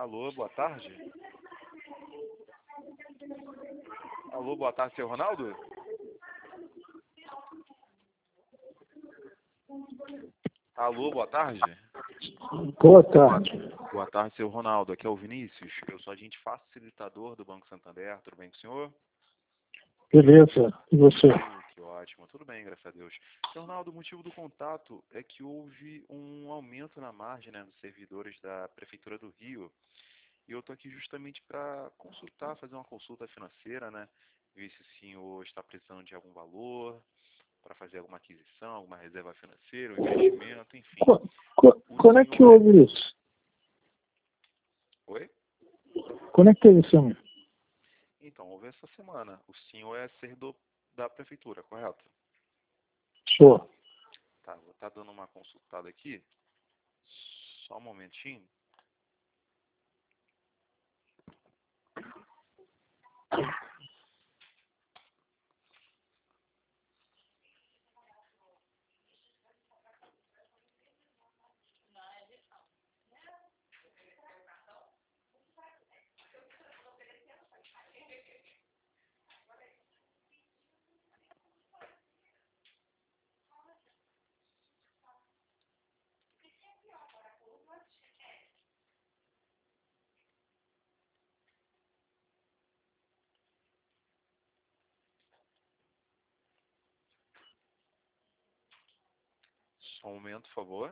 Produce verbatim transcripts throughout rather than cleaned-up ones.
Alô, boa tarde. Alô, boa tarde, seu Ronaldo? Alô, boa tarde. Boa tarde. Boa tarde, seu Ronaldo. Aqui é o Vinícius. Eu sou agente facilitador do Banco Santander. Tudo bem com o senhor? Beleza. E você? Uh, que ótimo. Tudo bem, graças a Deus. Seu Ronaldo, o motivo do contato é que houve um aumento na margem, né, dos servidores da Prefeitura do Rio. E eu estou aqui justamente para consultar, fazer uma consulta financeira, né? Ver se o senhor está precisando de algum valor para fazer alguma aquisição, alguma reserva financeira, um investimento, enfim. Qu qu quando é que senhor... houve isso? Oi? Quando é que teve isso? Então, houve essa semana. O senhor é servidor da Prefeitura, correto? Sou. Tá, vou estar dando uma consultada aqui. Só um momentinho. Só um momento, por favor.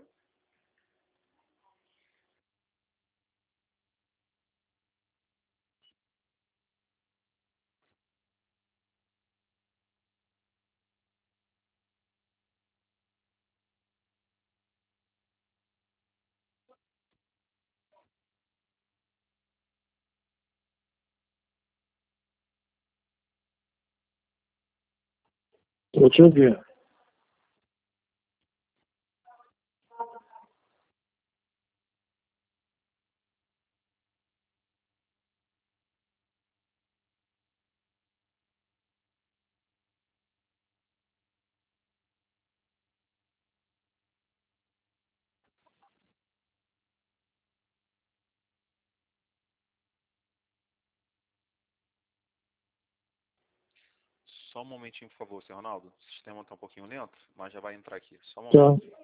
Estou te ouvindo. Só um momentinho, por favor, seu Ronaldo. O sistema está um pouquinho lento, mas já vai entrar aqui. Só um momento. Tá.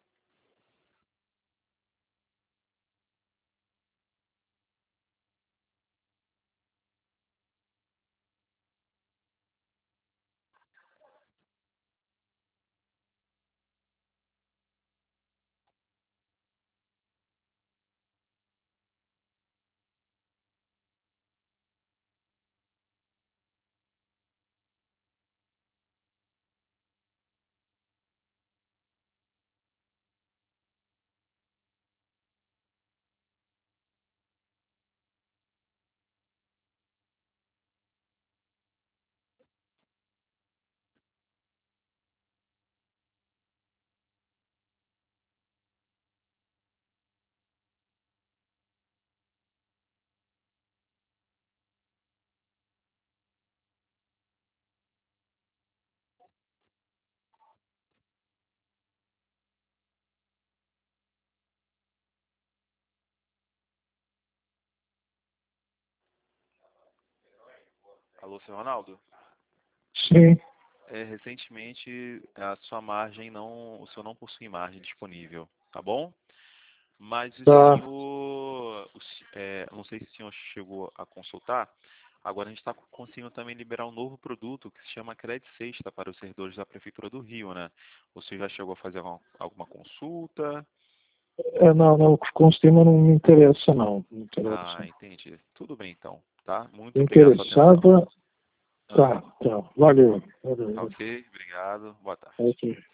Alô, seu Ronaldo? Sim. É, recentemente, a sua margem não... O senhor não possui margem disponível, tá bom? Mas o Tá. senhor... O, se- é, não sei se o senhor chegou a consultar. Agora a gente está conseguindo também liberar um novo produto que se chama Crédito Sexta para os servidores da Prefeitura do Rio, né? Você já chegou a fazer alguma, alguma consulta? É, não, não, com o tema não me interessa, não. Não Ah, interessa. entendi. Tudo bem, então, tá? Muito Me obrigado pela sua atenção. interessava. Ah, Tá, tá. Valeu. Valeu. ok, obrigado. Boa tarde. Ok.